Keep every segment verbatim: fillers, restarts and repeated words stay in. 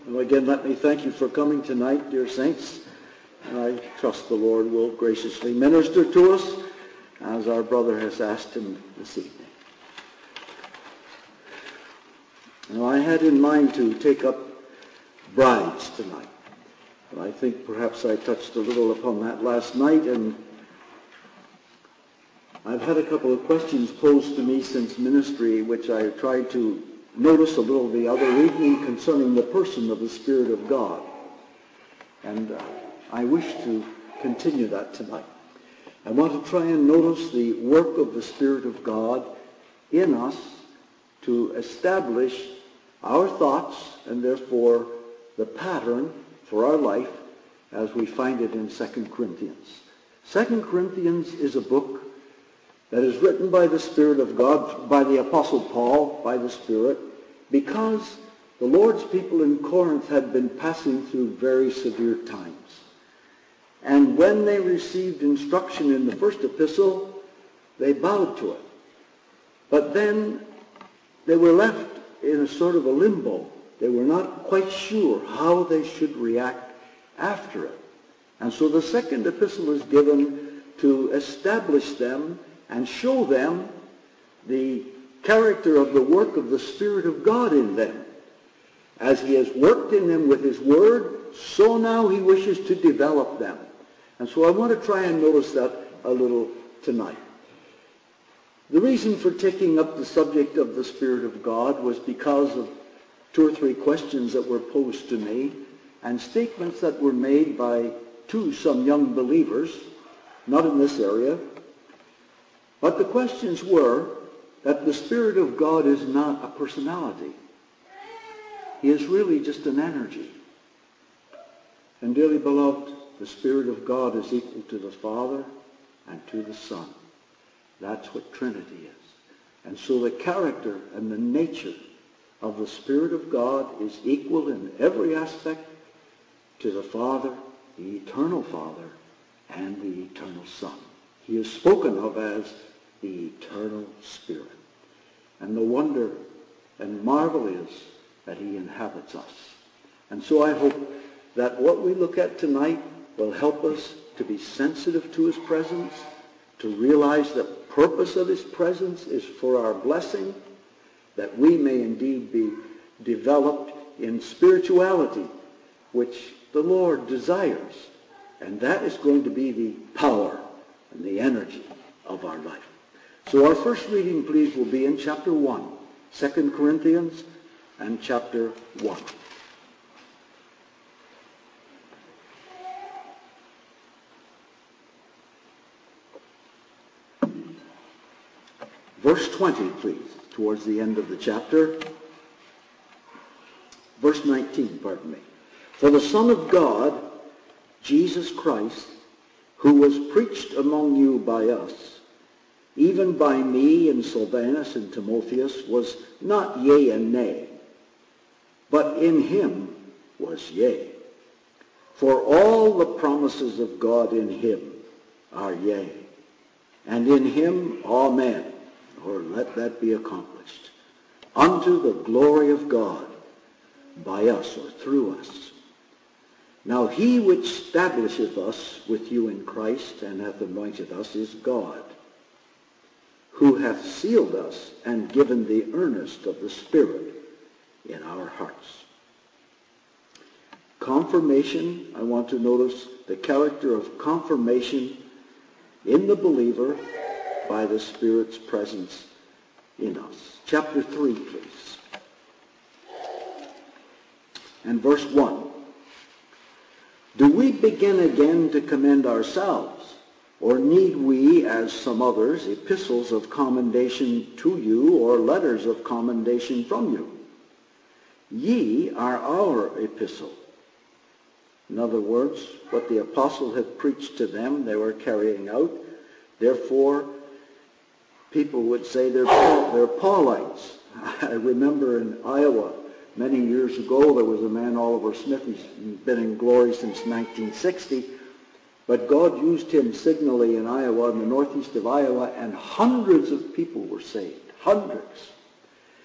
Well, again, let me thank you for coming tonight, dear saints. I trust the Lord will graciously minister to us as our brother has asked him this evening. Now, I had in mind to take up brides tonight, but I think perhaps I touched a little upon that last night, and I've had a couple of questions posed to me since ministry, which I tried to notice a little the other evening concerning the person of the Spirit of God. And uh, I wish to continue that tonight. I want to try and notice the work of the Spirit of God in us to establish our thoughts and therefore the pattern for our life as we find it in Second Corinthians. Second Corinthians is a book that is written by the Spirit of God, by the Apostle Paul, by the Spirit, because the Lord's people in Corinth had been passing through very severe times. And when they received instruction in the first epistle, they bowed to it. But then they were left in a sort of a limbo. They were not quite sure how they should react after it. And so the second epistle is given to establish them and show them the character of the work of the Spirit of God in them. As he has worked in them with his word, so now he wishes to develop them. And so I want to try and notice that a little tonight. The reason for taking up the subject of the Spirit of God was because of two or three questions that were posed to me and statements that were made by two some young believers, not in this area. But the questions were that the Spirit of God is not a personality. He is really just an energy. And dearly beloved, the Spirit of God is equal to the Father and to the Son. That's what Trinity is. And so the character and the nature of the Spirit of God is equal in every aspect to the Father, the eternal Father, and the eternal Son. He is spoken of as the eternal Spirit. And the wonder and marvel is that he inhabits us. And so I hope that what we look at tonight will help us to be sensitive to his presence, to realize the purpose of his presence is for our blessing, that we may indeed be developed in spirituality, which the Lord desires. And that is going to be the power and the energy of our life. So our first reading, please, will be in chapter one, Second Corinthians, and chapter one. Verse twenty, please, towards the end of the chapter. Verse nineteen, pardon me. For the Son of God, Jesus Christ, who was preached among you by us, even by me and Silvanus and Timotheus, was not yea and nay, but in him was yea. For all the promises of God in him are yea, and in him amen, or let that be accomplished, unto the glory of God by us or through us. Now he which establisheth us with you in Christ and hath anointed us is God, who hath sealed us and given the earnest of the Spirit in our hearts. Confirmation, I want to notice the character of confirmation in the believer by the Spirit's presence in us. Chapter three, please. And verse one. Do we begin again to commend ourselves, or need we, as some others, epistles of commendation to you, or letters of commendation from you? Ye are our epistle. In other words, what the apostle had preached to them, they were carrying out. Therefore, people would say they're, Paul, they're Paulites. I remember in Iowa, many years ago, there was a man, Oliver Smith. He's been in glory since nineteen sixty. But God used him signally in Iowa, in the northeast of Iowa, and hundreds of people were saved. Hundreds.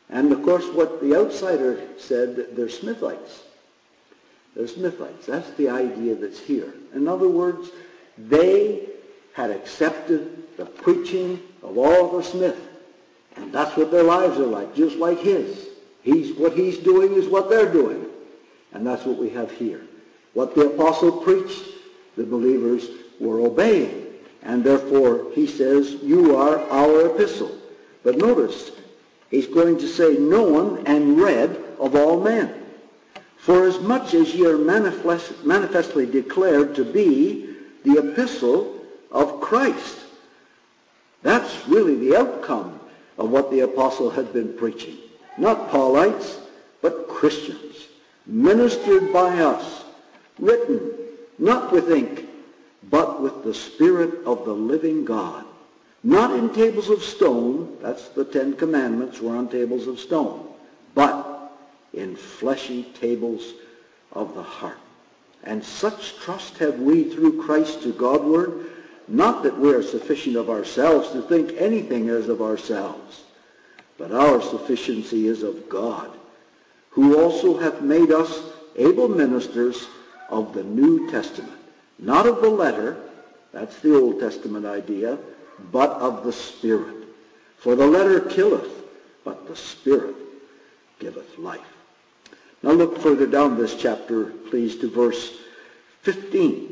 And of course what the outsider said, they're Smithites. They're Smithites. That's the idea that's here. In other words, they had accepted the preaching of Oliver Smith. And that's what their lives are like, just like his. He's, what he's doing is what they're doing. And that's what we have here. What the apostle preached, the believers were obeying. And therefore, he says, you are our epistle. But notice, he's going to say, known and read of all men. For as much as ye are manifest, manifestly declared to be the epistle of Christ. That's really the outcome of what the apostle had been preaching. Not Paulites, but Christians, ministered by us, written not with ink, but with the Spirit of the living God. Not in tables of stone, that's the Ten Commandments were on tables of stone, but in fleshy tables of the heart. And such trust have we through Christ to Godward, not that we are sufficient of ourselves to think anything as of ourselves, but our sufficiency is of God, who also hath made us able ministers of the New Testament, not of the letter, that's the Old Testament idea, but of the Spirit. For the letter killeth, but the Spirit giveth life. Now look further down this chapter, please, to verse fifteen.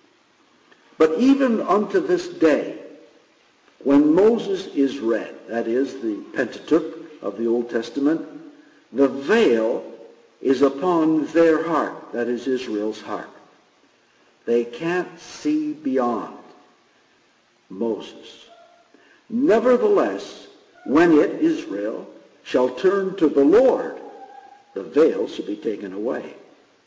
But even unto this day, when Moses is read, that is, the Pentateuch of the Old Testament, the veil is upon their heart, that is Israel's heart. They can't see beyond Moses. Nevertheless, when it, Israel, shall turn to the Lord, the veil shall be taken away.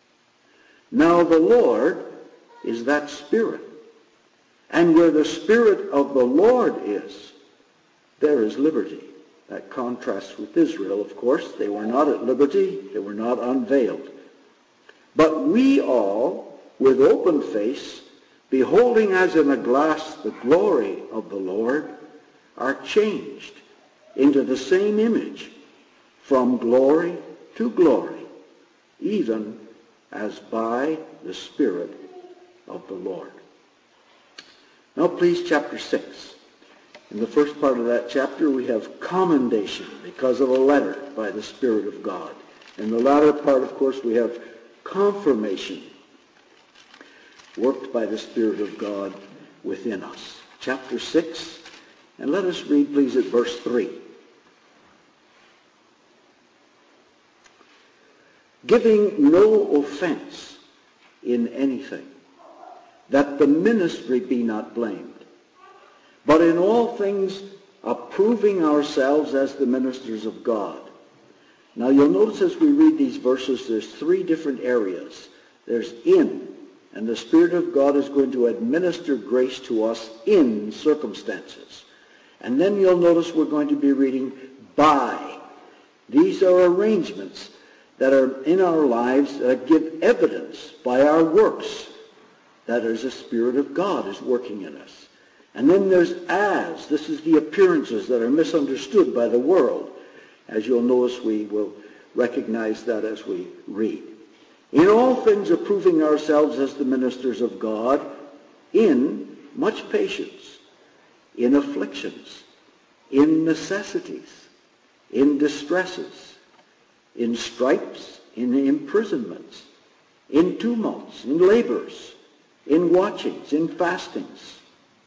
Now the Lord is that Spirit. And where the Spirit of the Lord is, there is liberty. That contrasts with Israel, of course. They were not at liberty. They were not unveiled. But we all, with open face, beholding as in a glass the glory of the Lord, are changed into the same image, from glory to glory, even as by the Spirit of the Lord. Now please, chapter six. In the first part of that chapter, we have commendation because of a letter by the Spirit of God. In the latter part, of course, we have confirmation worked by the Spirit of God within us. Chapter six, and let us read, please, at verse three. Giving no offense in anything, that the ministry be not blamed, but in all things approving ourselves as the ministers of God. Now you'll notice as we read these verses, there's three different areas. There's in, and the Spirit of God is going to administer grace to us in circumstances. And then you'll notice we're going to be reading by. These are arrangements that are in our lives that give evidence by our works that there's a Spirit of God is working in us. And then there's as. This is the appearances that are misunderstood by the world. As you'll notice, we will recognize that as we read. In all things approving ourselves as the ministers of God, in much patience, in afflictions, in necessities, in distresses, in stripes, in imprisonments, in tumults, in labors, in watchings, in fastings,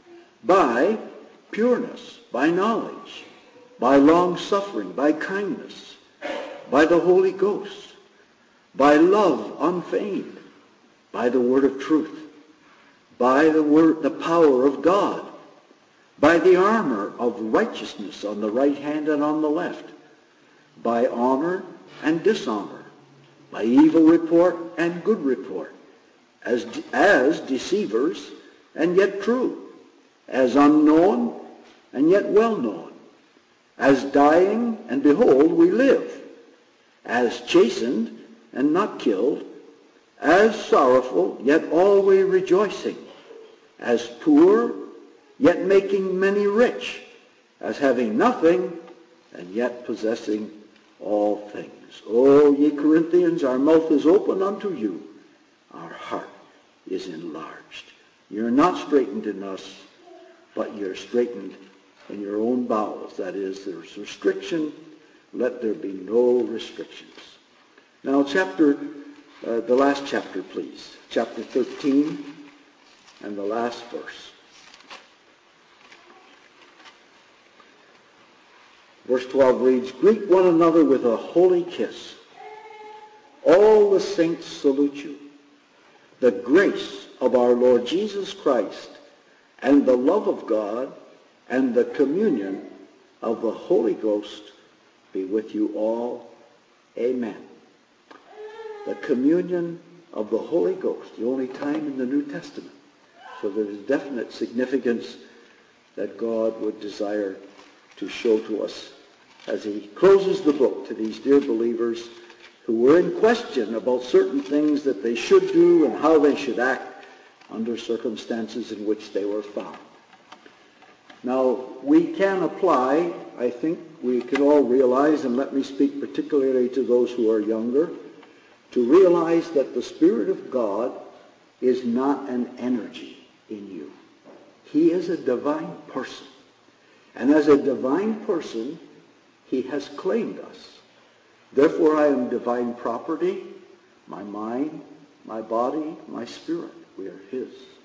by pureness, by knowledge, by long-suffering, by kindness, by the Holy Ghost, by love unfeigned, by the word of truth, by the word, the power of God, by the armor of righteousness on the right hand and on the left, by honor and dishonor, by evil report and good report, as, as deceivers and yet true, as unknown and yet well known, as dying and behold we live, as chastened and not killed, as sorrowful yet always rejoicing, as poor yet making many rich, as having nothing and yet possessing all things. O ye Corinthians, our mouth is open unto you. Our heart is enlarged. You're not straightened in us, but you're straightened in your own bowels. That is, there's restriction. Let there be no restrictions. Now, chapter, uh, the last chapter, please. Chapter thirteen and the last verse. Verse twelve reads, greet one another with a holy kiss. All the saints salute you. The grace of our Lord Jesus Christ and the love of God and the communion of the Holy Ghost be with you all. Amen. The communion of the Holy Ghost, the only time in the New Testament. So there is definite significance that God would desire to show to us as he closes the book to these dear believers who were in question about certain things that they should do and how they should act under circumstances in which they were found. Now, we can apply, I think we can all realize, and let me speak particularly to those who are younger, to realize that the Spirit of God is not an energy in you. He is a divine person. And as a divine person, he has claimed us. Therefore, I am divine property, my mind, my body, my spirit. We are his.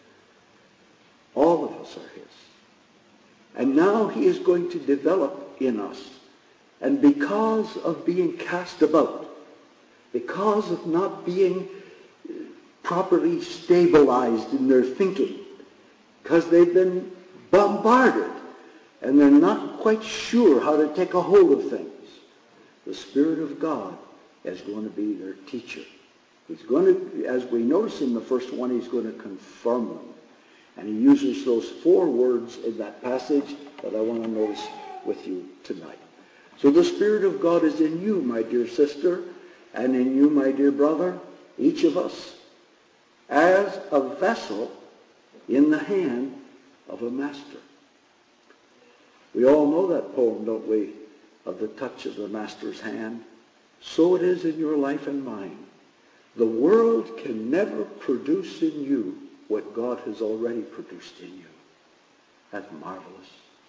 All of us are his. And now he is going to develop in us. And because of being cast about, because of not being properly stabilized in their thinking, because they've been bombarded and they're not quite sure how to take a hold of things, the Spirit of God is going to be their teacher. He's going to, as we notice in the first one, he's going to confirm them. And he uses those four words in that passage that I want to notice with you tonight. So the Spirit of God is in you, my dear sister, and in you, my dear brother, each of us, as a vessel in the hand of a master. We all know that poem, don't we, of the touch of the master's hand. So it is in your life and mine. The world can never produce in you what God has already produced in you. That's marvelous.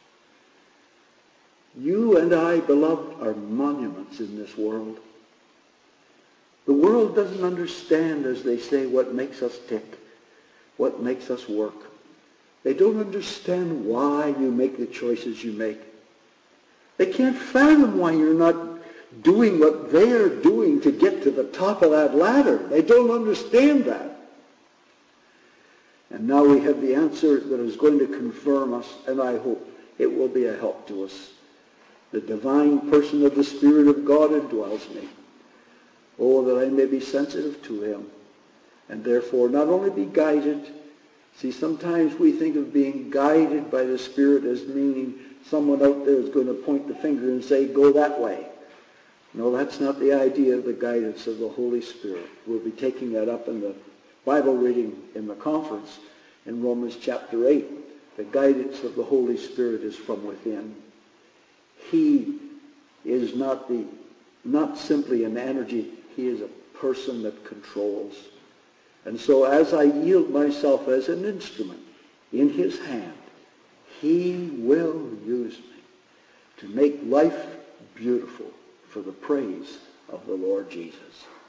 You and I, beloved, are monuments in this world. The world doesn't understand, as they say, what makes us tick, what makes us work. They don't understand why you make the choices you make. They can't fathom why you're not doing what they're doing to get to the top of that ladder. They don't understand that. And now we have the answer that is going to confirm us, and I hope it will be a help to us. The divine person of the Spirit of God indwells me. Oh, that I may be sensitive to him, and therefore not only be guided. See, sometimes we think of being guided by the Spirit as meaning someone out there is going to point the finger and say, go that way. No, that's not the idea of the guidance of the Holy Spirit. We'll be taking that up in the Bible reading in the conference in Romans chapter eight. The guidance of the Holy Spirit is from within. He is not the not simply an energy. He is a person that controls. And so as I yield myself as an instrument in his hand, he will use me to make life beautiful for the praise of the Lord Jesus.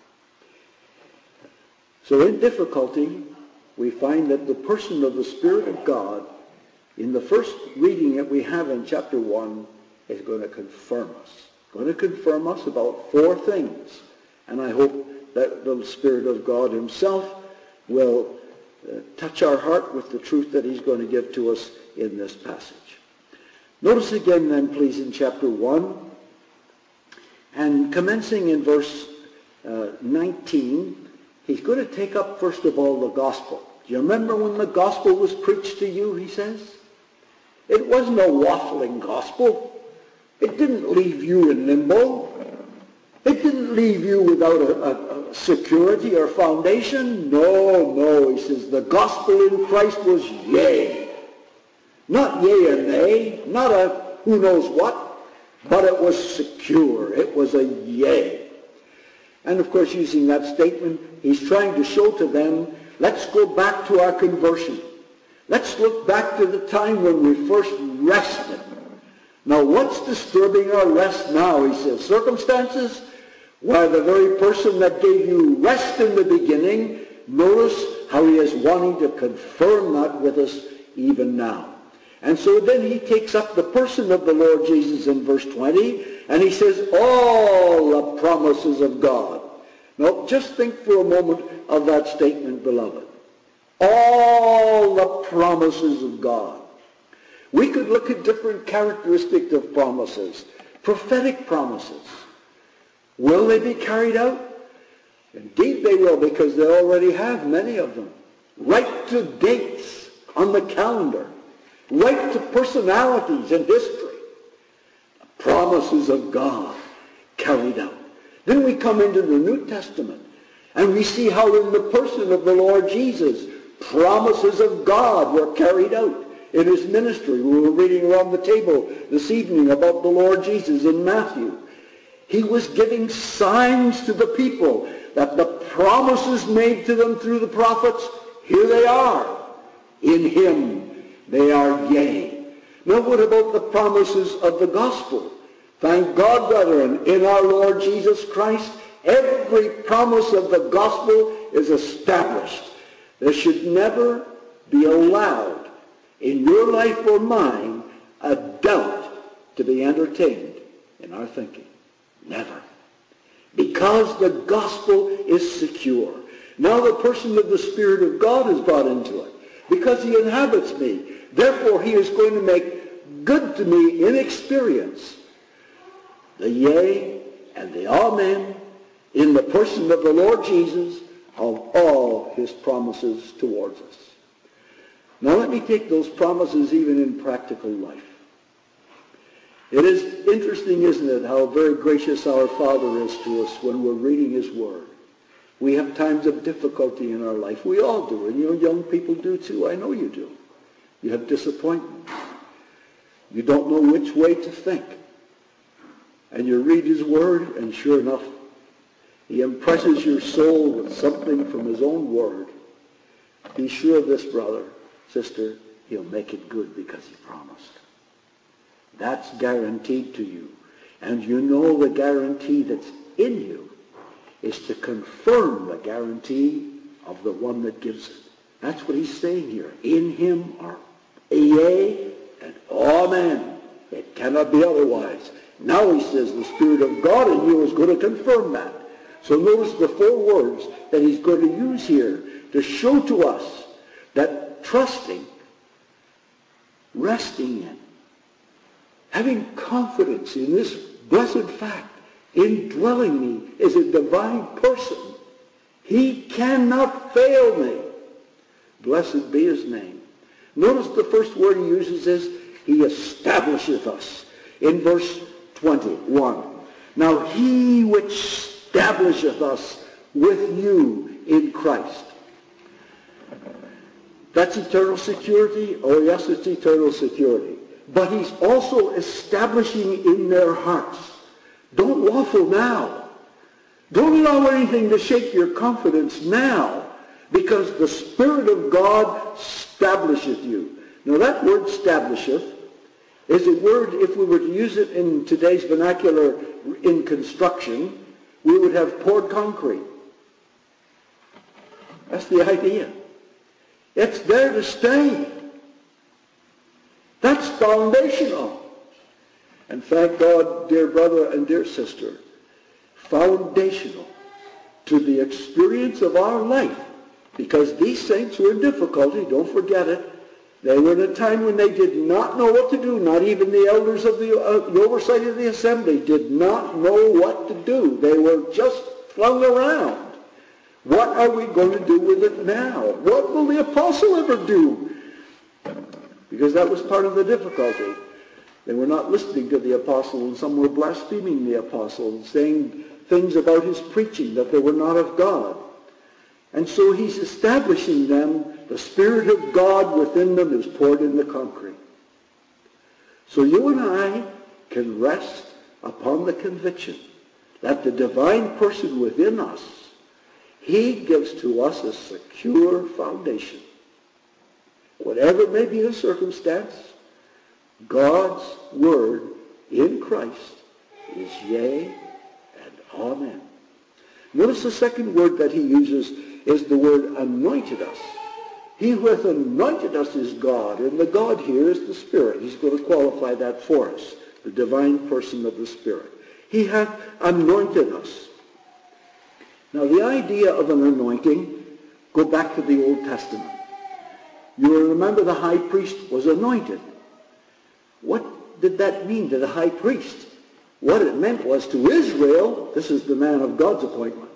So in difficulty, we find that the person of the Spirit of God, in the first reading that we have in chapter one, is going to confirm us. Going to confirm us about four things. And I hope that the Spirit of God himself will uh, touch our heart with the truth that he's going to give to us in this passage. Notice again then, please, in chapter one, and commencing in verse uh, nineteen, he's going to take up, first of all, the gospel. Do you remember when the gospel was preached to you, he says? It wasn't a waffling gospel. It didn't leave you in limbo. It didn't leave you without a, a, a security or foundation. No, no, he says, the gospel in Christ was yea. Not yea and nay, not a who knows what, but it was secure. It was a yea. And of course, using that statement, he's trying to show to them, let's go back to our conversion. Let's look back to the time when we first rested. Now, what's disturbing our rest now? He says, circumstances? Why, the very person that gave you rest in the beginning, notice how he is wanting to confirm that with us even now. And so then he takes up the person of the Lord Jesus in verse twenty, and he says, all the promises of God. Now, just think for a moment of that statement, beloved. All the promises of God. We could look at different characteristics of promises. Prophetic promises. Will they be carried out? Indeed they will, because they already have many of them. Right to dates on the calendar. Right to personalities in history. Promises of God carried out. Then we come into the New Testament, and we see how in the person of the Lord Jesus, promises of God were carried out in his ministry. We were reading around the table this evening about the Lord Jesus in Matthew. He was giving signs to the people that the promises made to them through the prophets, here they are. In him they are yea. Now what about the promises of the gospel? Thank God, brethren, in our Lord Jesus Christ, every promise of the gospel is established. There should never be allowed in your life or mine a doubt to be entertained in our thinking. Never. Because the gospel is secure. Now the person of the Spirit of God is brought into it. Because he inhabits me. Therefore he is going to make good to me in experience the yea and the amen in the person of the Lord Jesus of all his promises towards us. Now let me take those promises even in practical life. It is interesting, isn't it, how very gracious our Father is to us when we're reading his word. We have times of difficulty in our life. We all do, and you young people do too. I know you do. You have disappointments. You don't know which way to think. And you read his word, and sure enough, he impresses your soul with something from his own word. Be sure of this, brother, sister, he'll make it good because he promised. That's guaranteed to you. And you know the guarantee that's in you is to confirm the guarantee of the one that gives it. That's what he's saying here. In him are yea and amen. It cannot be otherwise. Now he says the Spirit of God in you is going to confirm that. So notice the four words that he's going to use here to show to us that trusting, resting in, having confidence in this blessed fact, indwelling me is a divine person. He cannot fail me. Blessed be his name. Notice the first word he uses is, he establisheth us. In verse twenty-one. Now he which establisheth us with you in Christ. That's eternal security? Oh yes, it's eternal security. But he's also establishing in their hearts. Don't waffle now. Don't allow anything to shake your confidence now, because the Spirit of God establisheth you. Now that word establisheth is a word, if we were to use it in today's vernacular in construction, we would have poured concrete. That's the idea. It's there to stay. That's foundational. And thank God, dear brother and dear sister, foundational to the experience of our life. Because these saints were in difficulty, don't forget it. They were in a time when they did not know what to do. Not even the elders of the, uh, the oversight of the assembly did not know what to do. They were just flung around. What are we going to do with it now? What will the apostle ever do? Because that was part of the difficulty. They were not listening to the apostle, and some were blaspheming the apostle and saying things about his preaching that they were not of God. And so he's establishing them. The Spirit of God within them is poured in the concrete. So you and I can rest upon the conviction that the divine person within us, he gives to us a secure foundation. Whatever may be the circumstance, God's word in Christ is yea and amen. Notice the second word that he uses is the word anointed us. He who hath anointed us is God, and the God here is the Spirit. He's going to qualify that for us, the divine person of the Spirit. He hath anointed us. Now the idea of an anointing, go back to the Old Testament. You will remember the high priest was anointed. What did that mean to the high priest? What it meant was to Israel, this is the man of God's appointment.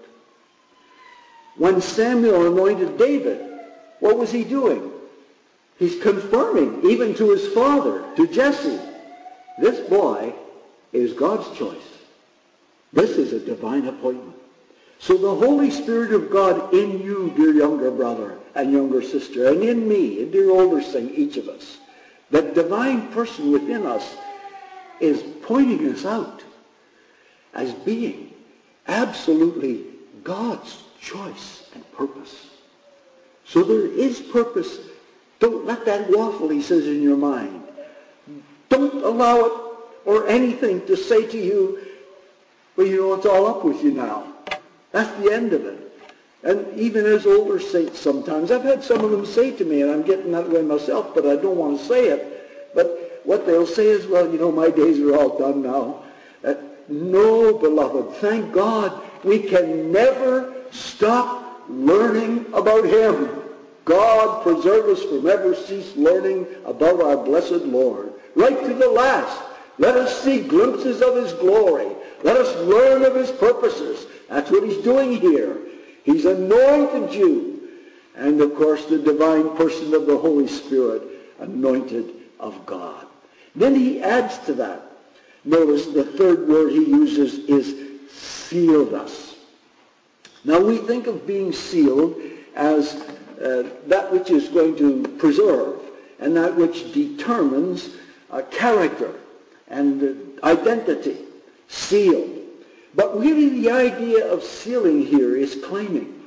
When Samuel anointed David, what was he doing? He's confirming, even to his father, to Jesse, this boy is God's choice. This is a divine appointment. So the Holy Spirit of God in you, dear younger brother and younger sister, and in me, and dear older saint, each of us, that divine person within us is pointing us out as being absolutely God's choice and purpose. So there is purpose. Don't let that waffle, he says, in your mind. Don't allow it or anything to say to you, well, you know, it's all up with you now. That's the end of it. And even as older saints sometimes, I've had some of them say to me, and I'm getting that way myself, but I don't want to say it, but what they'll say is, well, you know, my days are all done now. Uh, no, beloved, thank God we can never stop learning about him. God preserve us from ever cease learning about our blessed Lord. Right to the last, let us see glimpses of his glory. Let us learn of his purposes. That's what he's doing here. He's anointed you. And, of course, the divine person of the Holy Spirit, anointed of God. Then he adds to that. Notice the third word he uses is sealed us. Now, we think of being sealed as uh, that which is going to preserve and that which determines uh, character and uh, identity. Sealed. But really the idea of sealing here is claiming.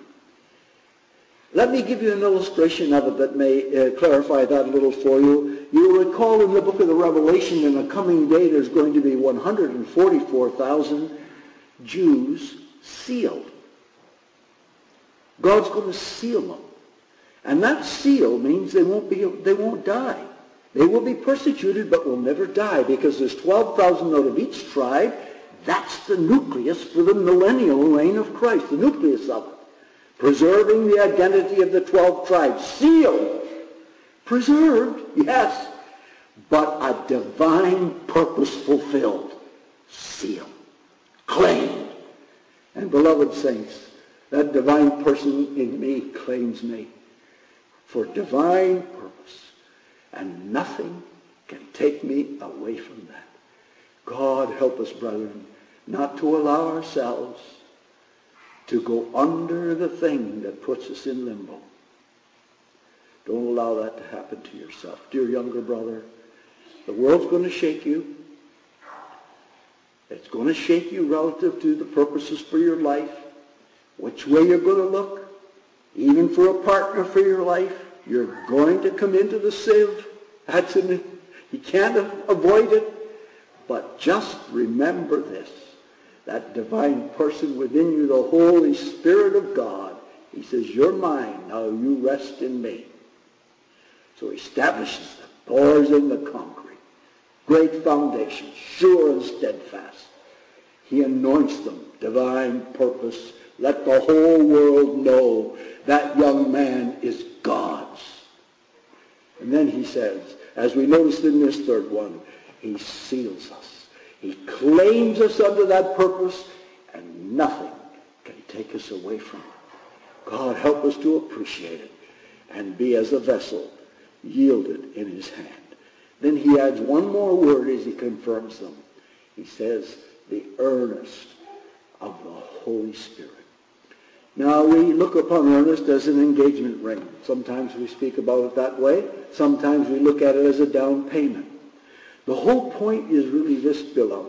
Let me give you an illustration of it that may uh, clarify that a little for you. You'll recall in the book of the Revelation in the coming day there's going to be one hundred forty-four thousand Jews sealed. God's going to seal them. And that seal means they won't be, they won't die. They will be persecuted but will never die because there's twelve thousand out of each tribe. That's the nucleus for the millennial reign of Christ, the nucleus of it. Preserving the identity of the twelve tribes. Sealed. Preserved, yes, but a divine purpose fulfilled. Sealed. Claimed. And beloved saints, that divine person in me claims me for divine purpose. And nothing can take me away from that. God help us, brethren, not to allow ourselves to go under the thing that puts us in limbo. Don't allow that to happen to yourself. Dear younger brother, the world's going to shake you. It's going to shake you relative to the purposes for your life, which way you're going to look, even for a partner for your life. You're going to come into the sieve. That's in it. You can't avoid it. But just remember this, that divine person within you, the Holy Spirit of God, he says, you're mine, now you rest in me. So he establishes them, pours in the concrete, great foundation, sure and steadfast. He anoints them, divine purpose. Let the whole world know that young man is God's. And then he says, as we noticed in this third one, he seals us. He claims us under that purpose, and nothing can take us away from it. God help us to appreciate it and be as a vessel yielded in his hand. Then he adds one more word as he confirms them. He says, the earnest of the Holy Spirit. Now, we look upon earnest as an engagement ring. Sometimes we speak about it that way. Sometimes we look at it as a down payment. The whole point is really this, beloved.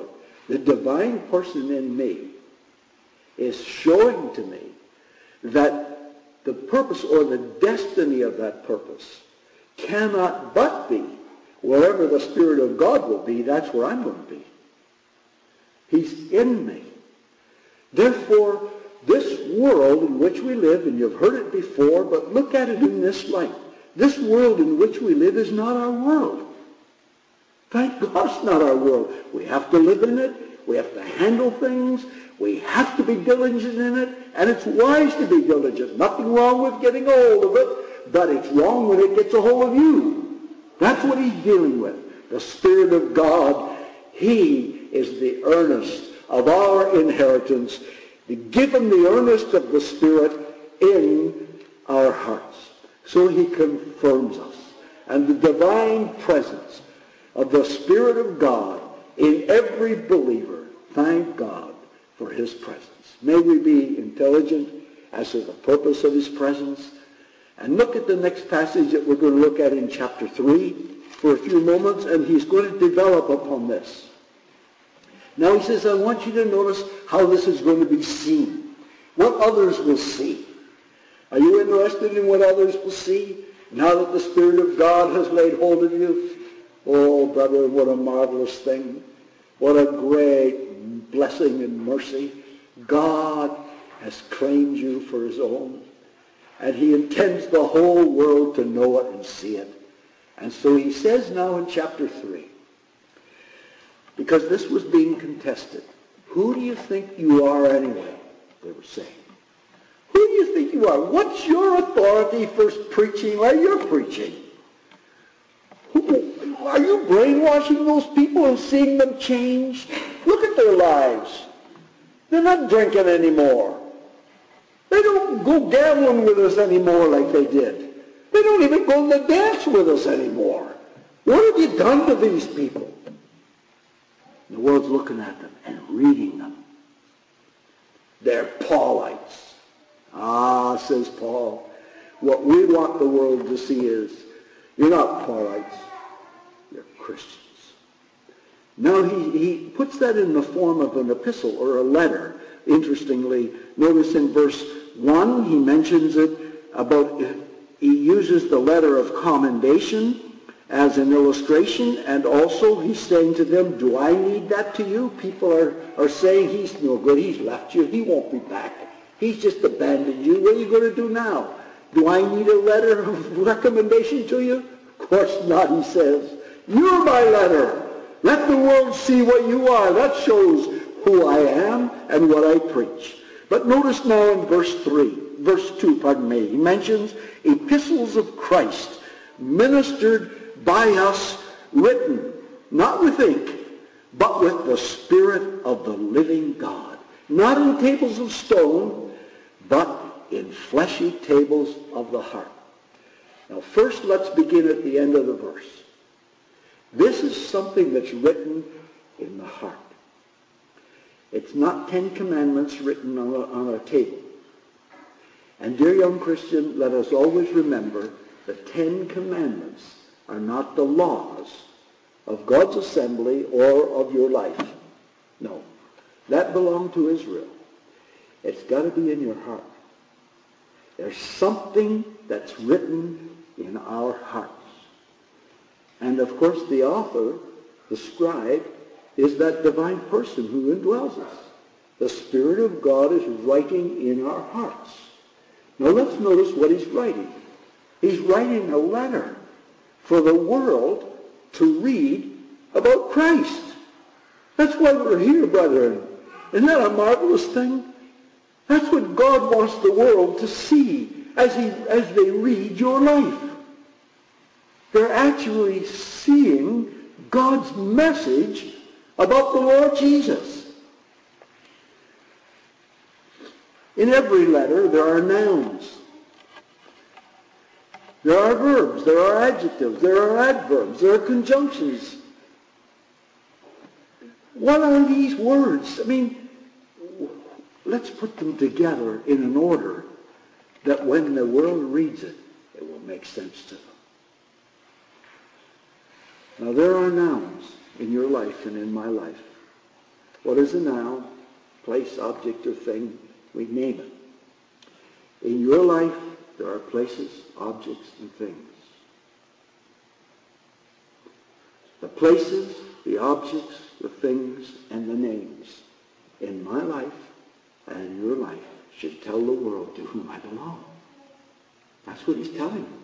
The divine person in me is showing to me that the purpose or the destiny of that purpose cannot but be wherever the Spirit of God will be, that's where I'm going to be. He's in me. Therefore, this world in which we live, and you've heard it before, but look at it in this light. This world in which we live is not our world. Thank God it's not our world. We have to live in it. We have to handle things. We have to be diligent in it. And it's wise to be diligent. Nothing wrong with getting a hold of it, but it's wrong when it gets a hold of you. That's what he's dealing with. The Spirit of God, he is the earnest of our inheritance, given the earnest of the Spirit in our hearts. So he confirms us. And the divine presence of the Spirit of God in every believer, thank God for his presence. May we be intelligent as to the purpose of his presence. And look at the next passage that we're going to look at in chapter three for a few moments, and he's going to develop upon this. Now he says, I want you to notice how this is going to be seen, what others will see. Are you interested in what others will see now that the Spirit of God has laid hold of you? Oh, brother, what a marvelous thing. What a great blessing and mercy. God has claimed you for his own, and he intends the whole world to know it and see it. And so he says now in chapter three, because this was being contested, who do you think you are anyway? They were saying. Who do you think you are? What's your authority for preaching like you're preaching? Who, are you brainwashing those people and seeing them change? Look at their lives. They're not drinking anymore. They don't go gambling with us anymore like they did. They don't even go to the dance with us anymore. What have you done to these people? The world's looking at them and reading them. They're Paulites. Ah, says Paul, what we want the world to see is, you're not Paulites, you're Christians. Now he, he puts that in the form of an epistle or a letter. Interestingly, notice in verse one, he mentions it about, he uses the letter of commendation as an illustration, and also he's saying to them, do I need that to you? People are, are saying he's no good, he's left you, he won't be back. He's just abandoned you. What are you going to do now? Do I need a letter of recommendation to you? Of course not, he says. You're my letter. Let the world see what you are. That shows who I am and what I preach. But notice now in verse three, verse two, pardon me, he mentions epistles of Christ, ministered by us, written, not with ink, but with the Spirit of the living God. Not in tables of stone, but in fleshy tables of the heart. Now first let's begin at the end of the verse. This is something that's written in the heart. It's not Ten Commandments written on a, on a table. And dear young Christian, let us always remember the Ten Commandments are not the laws of God's assembly or of your life. No, that belonged to Israel. It's got to be in your heart. There's something that's written in our hearts. And of course the author, the scribe, is that divine person who indwells us. The Spirit of God is writing in our hearts. Now let's notice what he's writing. He's writing a letter for the world to read about Christ. That's why we're here, brethren. Isn't that a marvelous thing? That's what God wants the world to see as, he, as they read your life. They're actually seeing God's message about the Lord Jesus. In every letter, there are nouns. There are verbs, there are adjectives, there are adverbs, there are conjunctions. What are these words? I mean, let's put them together in an order that when the world reads it, it will make sense to them. Now, there are nouns in your life and in my life. What is a noun? Place, object, or thing? We name it. In your life, there are places, objects, and things. The places, the objects, the things, and the names in my life and in your life should tell the world to whom I belong. That's what he's telling them.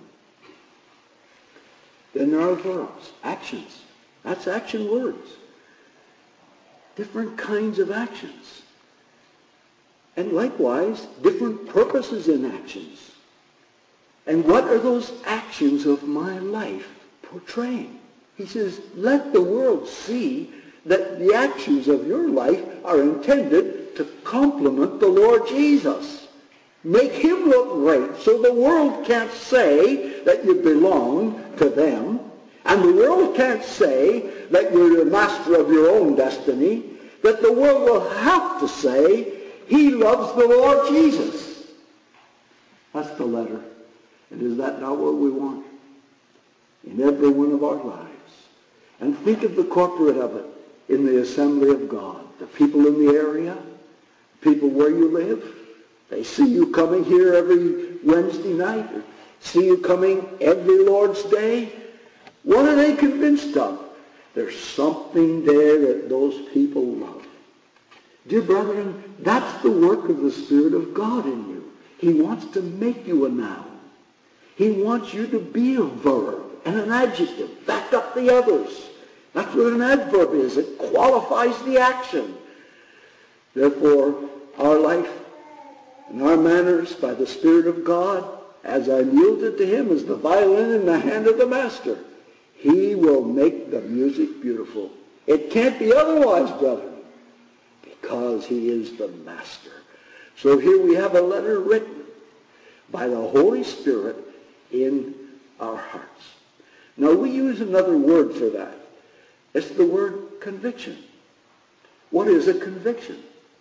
Then there are verbs, actions. That's action words. Different kinds of actions. And likewise, different purposes in actions. And what are those actions of my life portraying? He says, let the world see that the actions of your life are intended to complement the Lord Jesus. Make him look great so the world can't say that you belong to them, and the world can't say that you're the master of your own destiny, that the world will have to say, he loves the Lord Jesus. That's the letter. And is that not what we want? In every one of our lives. And think of the corporate of it in the assembly of God. The people in the area, people where you live, they see you coming here every Wednesday night, or see you coming every Lord's Day. What are they convinced of? There's something there that those people love. Dear brethren, that's the work of the Spirit of God in you. He wants to make you a noun. He wants you to be a verb and an adjective. Back up the others. That's what an adverb is. It qualifies the action. Therefore, our life and our manners by the Spirit of God, as I'm yielded to him as the violin in the hand of the master, he will make the music beautiful. It can't be otherwise, brethren, because he is the master. So here we have a letter written by the Holy Spirit in our hearts. Now we use another word for that. It's the word conviction. What is a conviction?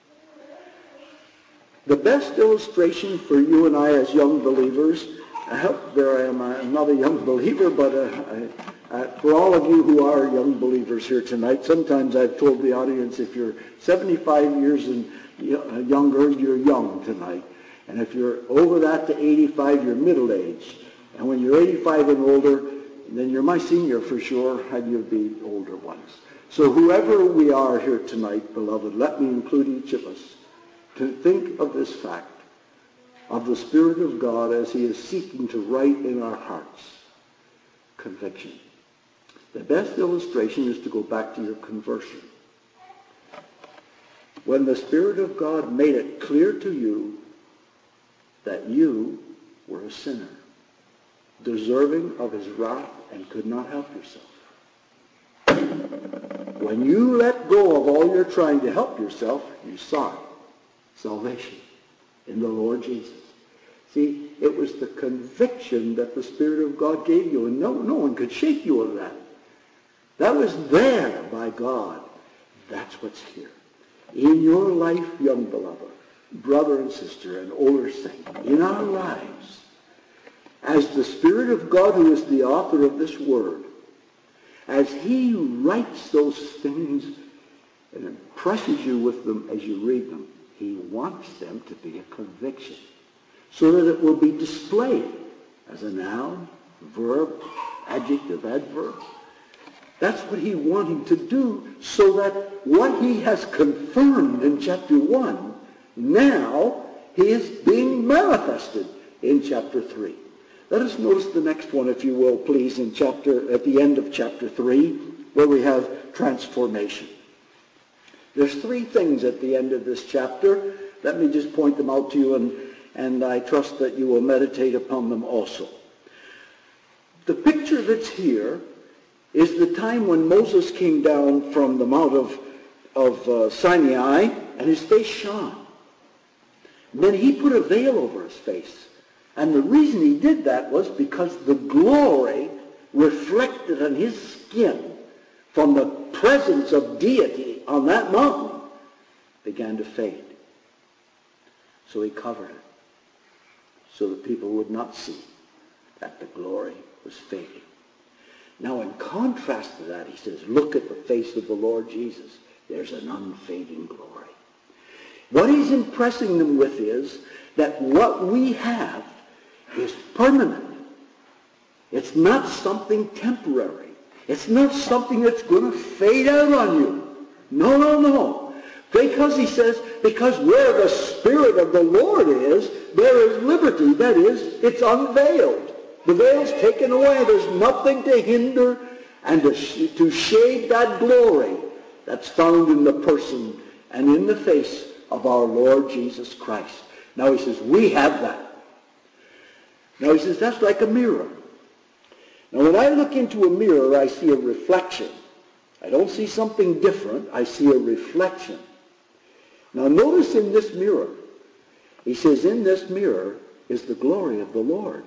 The best illustration for you and I as young believers, I hope there I am, I'm not a young believer, but uh, I, uh, for all of you who are young believers here tonight, sometimes I've told the audience, if you're seventy-five years and younger, you're young tonight. And if you're over that to eighty-five, you're middle-aged. And when you're eighty-five and older, then you're my senior for sure, and you'll be older ones. So whoever we are here tonight, beloved, let me include each of us, to think of this fact, of the Spirit of God as he is seeking to write in our hearts conviction. The best illustration is to go back to your conversion. When the Spirit of God made it clear to you that you were a sinner, deserving of his wrath, and could not help yourself. When you let go of all your trying to help yourself, you sought salvation in the Lord Jesus. See, it was the conviction that the Spirit of God gave you, and no, no one could shake you of that. That was there by God. That's what's here. In your life, young beloved, brother and sister, and older saint, in our lives, as the Spirit of God, who is the author of this word, as he writes those things and impresses you with them as you read them, he wants them to be a conviction so that it will be displayed as a noun, verb, adjective, adverb. That's what he's wanting to do, so that what he has confirmed in chapter one, now he is being manifested in chapter three. Let us notice the next one, if you will, please, in chapter, at the end of chapter three, where we have transformation. There's three things at the end of this chapter. Let me just point them out to you, and, and I trust that you will meditate upon them also. The picture that's here is the time when Moses came down from the Mount of, of uh, Sinai, and his face shone. And then he put a veil over his face. And the reason he did that was because the glory reflected on his skin from the presence of deity on that mountain began to fade. So he covered it so that people would not see that the glory was fading. Now in contrast to that, he says, look at the face of the Lord Jesus. there's an unfading glory. What he's impressing them with is that what we have is permanent. It's not something temporary. It's not something that's going to fade out on you. No, no, no. Because he says, because where the Spirit of the Lord is, there is liberty. That is, it's unveiled. The veil's taken away. There's nothing to hinder and to, sh- to shade that glory that's found in the person and in the face of our Lord Jesus Christ. Now he says, we have that. Now he says, that's like a mirror. Now when I look into a mirror, I see a reflection. I don't see something different. I see a reflection. Now notice in this mirror, he says, in this mirror is the glory of the Lord.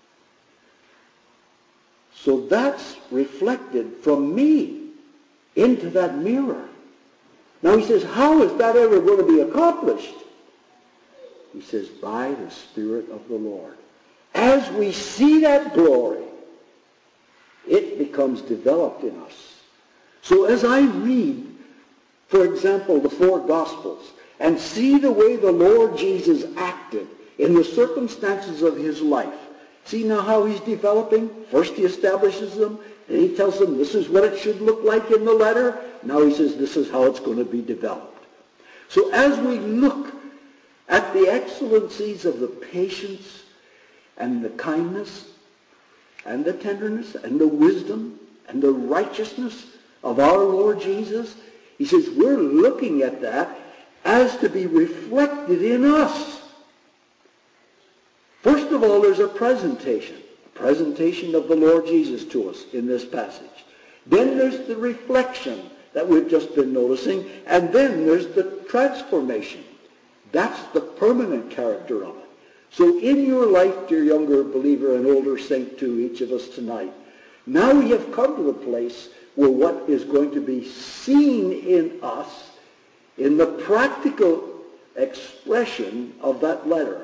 So that's reflected from me into that mirror. Now he says, how is that ever going to be accomplished? He says, by the Spirit of the Lord. As we see that glory, it becomes developed in us. So as I read, for example, the four Gospels, and see the way the Lord Jesus acted in the circumstances of his life, see now how he's developing? First he establishes them, and he tells them this is what it should look like in the letter. Now he says this is how it's going to be developed. So as we look at the excellencies of the patience and the kindness and the tenderness and the wisdom and the righteousness of our Lord Jesus, he says we're looking at that as to be reflected in us. First of all, there's a presentation, a presentation of the Lord Jesus to us in this passage. Then there's the reflection that we've just been noticing, and then there's the transformation. That's the permanent character of it. So in your life, dear younger believer and older saint too, each of us tonight, now we have come to the place where what is going to be seen in us in the practical expression of that letter.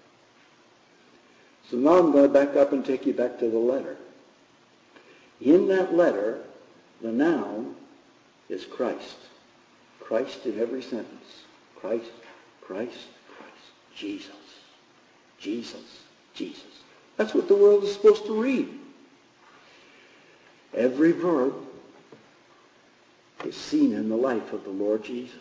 So now I'm going to back up and take you back to the letter. In that letter, the noun is Christ. Christ in every sentence. Christ, Christ, Christ. Jesus. Jesus, Jesus. That's what the world is supposed to read. Every verb is seen in the life of the Lord Jesus.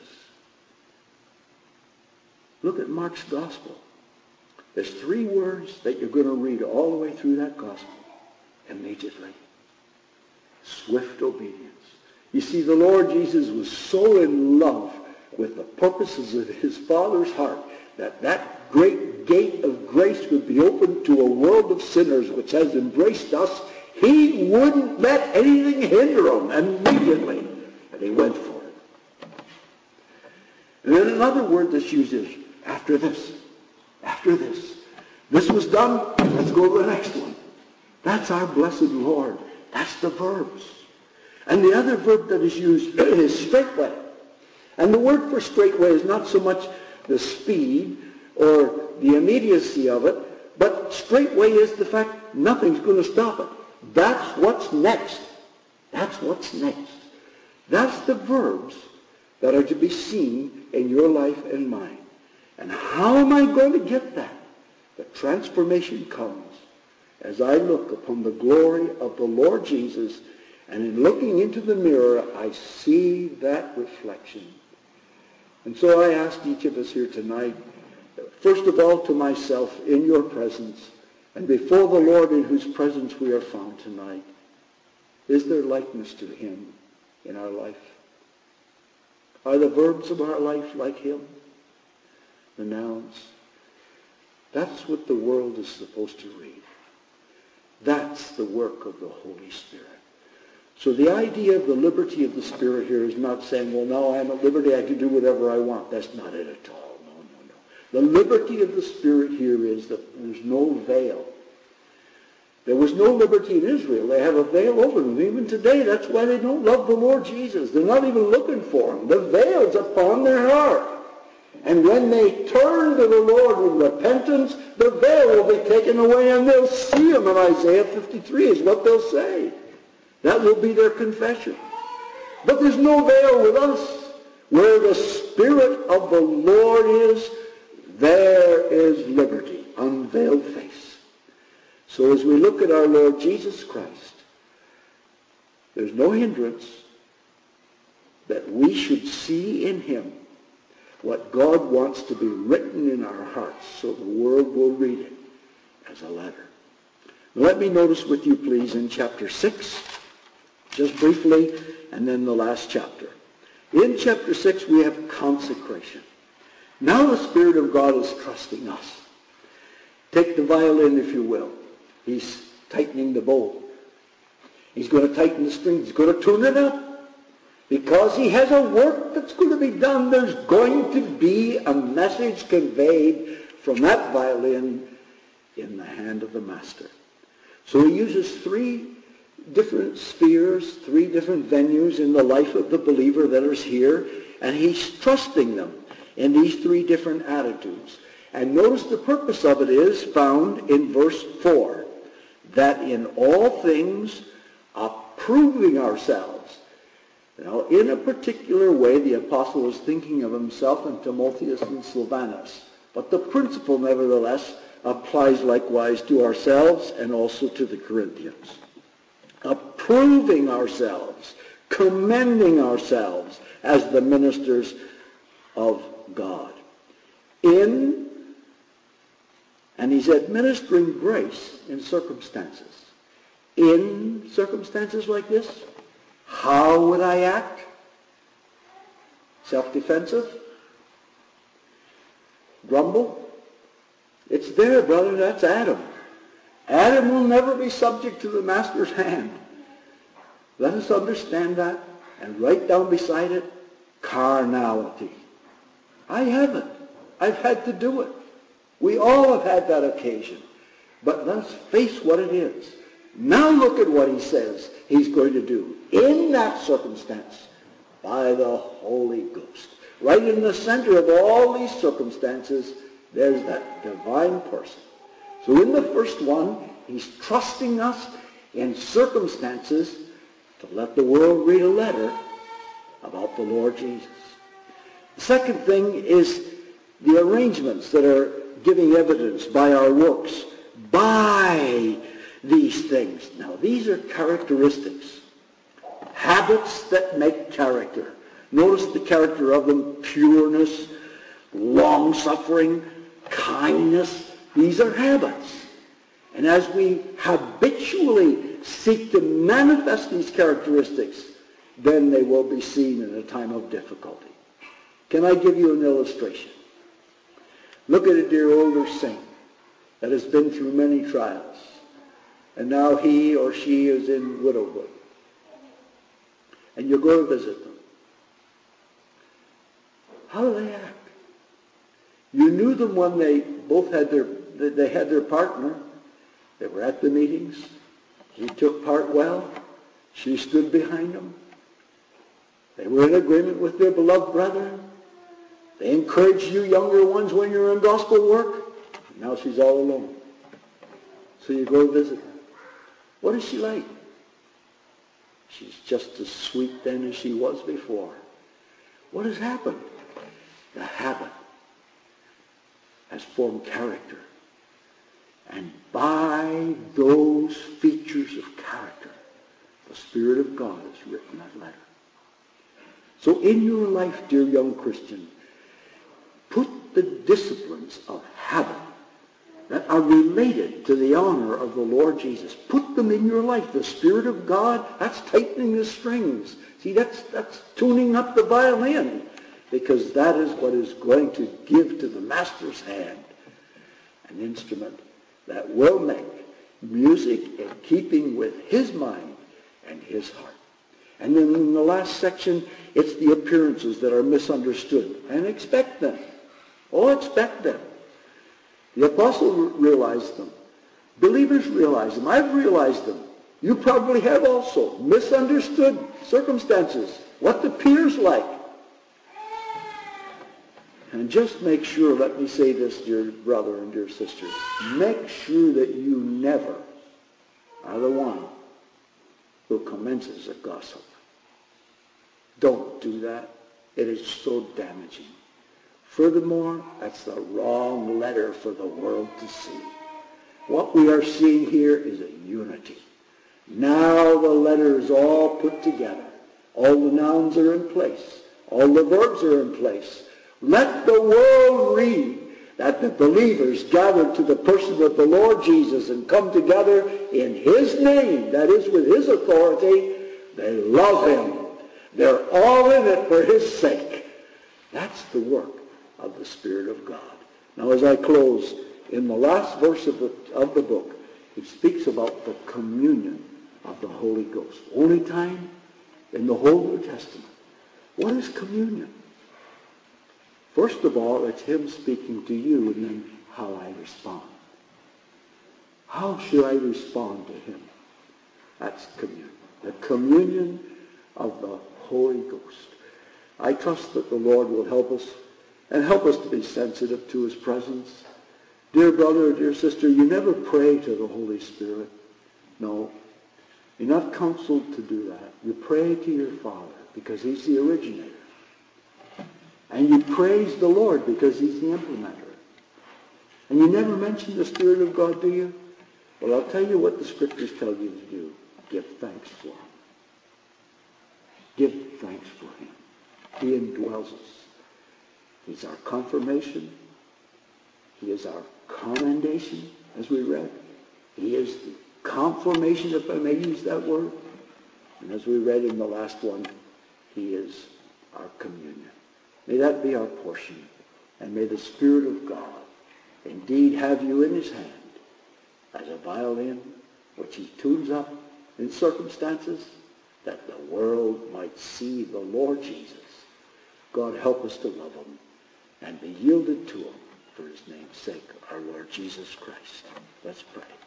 Look at Mark's gospel. There's three words that you're going to read all the way through that gospel immediately. Swift obedience. You see, the Lord Jesus was so in love with the purposes of his Father's heart that that great gate of grace would be opened to a world of sinners which has embraced us. He wouldn't let anything hinder him immediately. And he went for it. And then another word that's used is after this. After this. This was done. Let's go to the next one. That's our blessed Lord. That's the verbs. And the other verb that is used is straightway. And the word for straightway is not so much the speed or the immediacy of it, but straightway is the fact nothing's going to stop it. That's what's next. That's what's next. That's the verbs that are to be seen in your life and mine. And how am I going to get that? The transformation comes as I look upon the glory of the Lord Jesus, and in looking into the mirror, I see that reflection. And so I ask each of us here tonight, first of all to myself, in your presence, and before the Lord in whose presence we are found tonight, is there likeness to him in our life? Are the verbs of our life like him? The nouns? That's what the world is supposed to read. That's the work of the Holy Spirit. So the idea of the liberty of the Spirit here is not saying, well, now I'm at liberty, I can do whatever I want. That's not it at all. No, no, no. The liberty of the Spirit here is that there's no veil. There was no liberty in Israel. They have a veil over them. Even today, that's why they don't love the Lord Jesus. They're not even looking for him. The veil's upon their heart. And when they turn to the Lord with repentance, the veil will be taken away and they'll see him. In Isaiah fifty-three is what they'll say. That will be their confession. But there's no veil with us. Where the Spirit of the Lord is, there is liberty, unveiled face. So as we look at our Lord Jesus Christ, there's no hindrance that we should see in him what God wants to be written in our hearts so the world will read it as a letter. Now let me notice with you, please, in chapter six, just briefly, and then the last chapter. In chapter six, we have consecration. Now the Spirit of God is trusting us. Take the violin, if you will. He's tightening the bow. He's going to tighten the strings. He's going to tune it up. Because he has a work that's going to be done. There's going to be a message conveyed from that violin in the hand of the master. So he uses three different spheres, three different venues in the life of the believer that is here, and he's trusting them in these three different attitudes. And notice the purpose of it is found in verse four, that in all things approving ourselves. Now, in a particular way, the apostle was thinking of himself and Timotheus and Silvanus. But the principle, nevertheless, applies likewise to ourselves and also to the Corinthians. Approving ourselves, commending ourselves as the ministers of God. In, and he's administering grace in circumstances. In circumstances like this, how would I act? Self-defensive? Grumble? It's there, brother. That's Adam. Adam will never be subject to the master's hand. Let us understand that and write down beside it, carnality. I haven't. I've had to do it. We all have had that occasion. But let's face what it is. Now look at what he says he's going to do in that circumstance by the Holy Ghost. Right in the center of all these circumstances, there's that divine person. So in the first one, he's trusting us in circumstances to let the world read a letter about the Lord Jesus. The second thing is the arrangements that are giving evidence by our works, by these things. Now, these are characteristics, habits that make character. Notice the character of them: pureness, long-suffering, kindness. These are habits. And as we habitually seek to manifest these characteristics, then they will be seen in a time of difficulty. Can I give you an illustration? Look at a dear older saint that has been through many trials, and now he or she is in widowhood. And you go to visit them. How do they act? You knew them when they both had their they had their partner. They were at the meetings. He took part well. She stood behind him. They were in agreement with their beloved brethren. They encouraged you younger ones when you're in gospel work. Now she's all alone. So you go visit her. What is she like? She's just as sweet then as she was before. What has happened? The habit has formed character. And by those features of character, the Spirit of God has written that letter. So in your life, dear young Christian, put the disciplines of habit that are related to the honor of the Lord Jesus. Put them in your life. The Spirit of God, that's tightening the strings. See, that's, that's tuning up the violin, because that is what is going to give to the master's hand an instrument that will make music in keeping with his mind and his heart. And then in the last section, it's the appearances that are misunderstood. And expect them. Oh, expect them. The apostle realized them. Believers realize them. I've realized them. You probably have also. Misunderstood circumstances. What the peer's like. And just make sure, let me say this, dear brother and dear sister, make sure that you never are the one who commences a gossip. Don't do that. It is so damaging. Furthermore, that's the wrong letter for the world to see. What we are seeing here is a unity. Now the letter is all put together. All the nouns are in place. All the verbs are in place. Let the world read that the believers gathered to the person of the Lord Jesus and come together in his name, that is, with his authority. They love him. They're all in it for his sake. That's the work of the Spirit of God. Now, as I close, in the last verse of the, of the book, he speaks about the communion of the Holy Ghost. Only time in the whole New Testament. What is communion? First of all, it's him speaking to you, and then how I respond. How should I respond to him? That's communion. The communion of the Holy Ghost. I trust that the Lord will help us and help us to be sensitive to his presence. Dear brother, dear sister, you never pray to the Holy Spirit. No. You're not counseled to do that. You pray to your Father because he's the originator. And you praise the Lord because he's the implementer. And you never mention the Spirit of God, do you? Well, I'll tell you what the Scriptures tell you to do. Give thanks for him. Give thanks for him. He indwells us. He's our confirmation. He is our commendation, as we read. He is the confirmation, if I may use that word. And as we read in the last one, he is our communion. May that be our portion. And may the Spirit of God indeed have you in his hand as a violin which he tunes up in circumstances that the world might see the Lord Jesus. God, help us to love him and be yielded to him for his name's sake, our Lord Jesus Christ. Let's pray.